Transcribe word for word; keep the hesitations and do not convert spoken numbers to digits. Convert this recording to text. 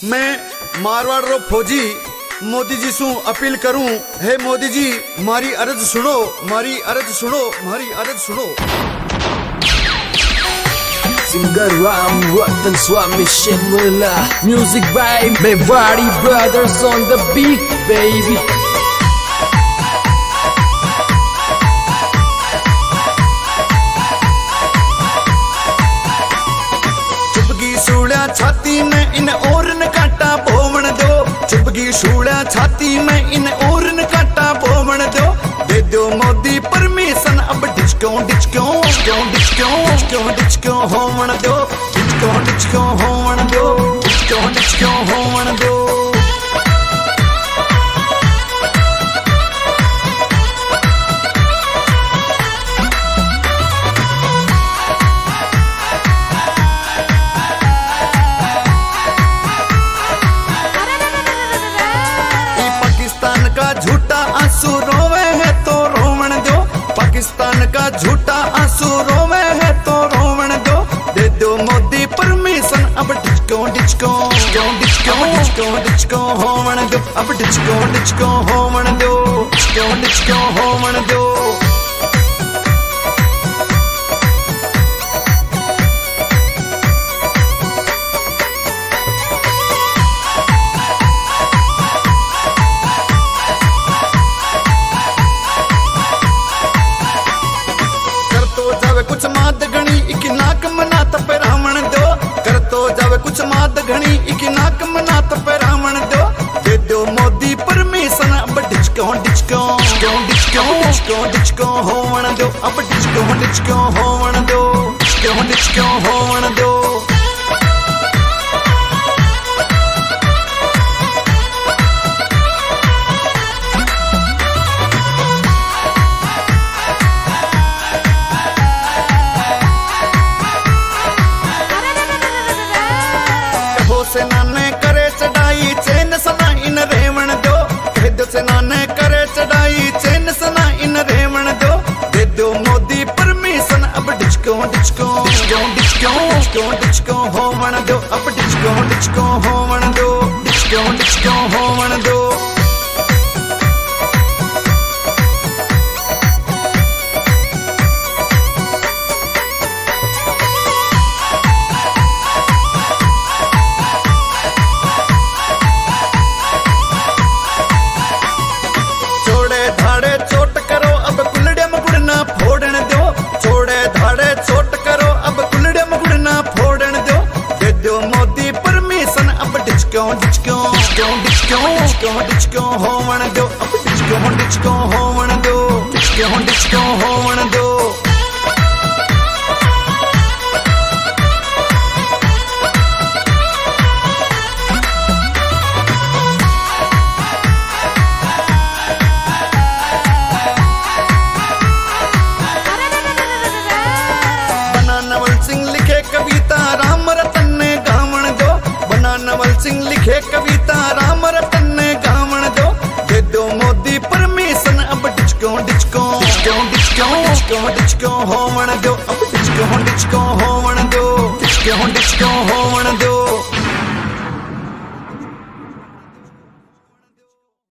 मैं मारवाड़ रो फौजी मोदी जी सु अपील करूं, हे मोदी जी मारी अर्ज सुनो, मारी अर्ज सुनो, मारी अर्ज सुनो। Singer Ram Ratan Swami Shimla, music by Mewari Brothers on the beat, baby. चुपगी सूड़ा छाती में इन और न काटा भोवन दो, चुपगी सूड़ा छाती में इन और न काटा भोवन दो। दे दो मोदी परमिशन अब disco disco disco disco disco disco होवन दो, डिस्को डिस्को होवन दो, डिस्को डिस्को होवन दो। का झूठा आंसू रोवे है तो रोवन दो, पाकिस्तान का झूठा आंसू रोवे है तो रोवन दो। दे दो मोदी परमिशन अब disco disco disco disco disco disco होवन दो, अब डिस्को डिस्को होवन दो, डिस्को डिस्को होवन दो। कुछ माद घणी इक नाक मना तप रावण दो, कर तो जावे कुछ माद घणी इक नाक मना तप रावण दो। दे दो मोदी परमिशन अब disco disco disco disco disco disco होवन दो, अब डिस्को डिस्को होवन दो, डिस्को डिस्को होवन दो। सेना ने करे चढ़ाई चैन सना इन रेवण दो, कह दो सेना ने करे चढ़ाई चैन सना इन रेवण दो। दे दो मोदी परमिशन अब disco disco disco disco disco disco होवन दो, अब डिस्को डिस्को होवन दो, डिस्को डिस्को होवन दो। चोट करो अब कुलड़े मुगड़ना फोड़न दो, छोड़े धाड़े चोट करो अब कुलड़े मुगड़ना फोड़न दो। दे दो मोदी परमिशन अब disco disco disco disco disco disco होवन दो, अब डिस्को डिस्को होवन दो, डिस्को डिस्को होवन दो। कविता राम रतन ने गावन दो, बना नवल सिंह लिखे कविता राम रतन ने गावन दो। दे दो मोदी परमिशन अब disco disco disco disco disco disco होवन दो, अब डिस्को डिस्को होवन दो, डिस्को डिस्को होवन दो।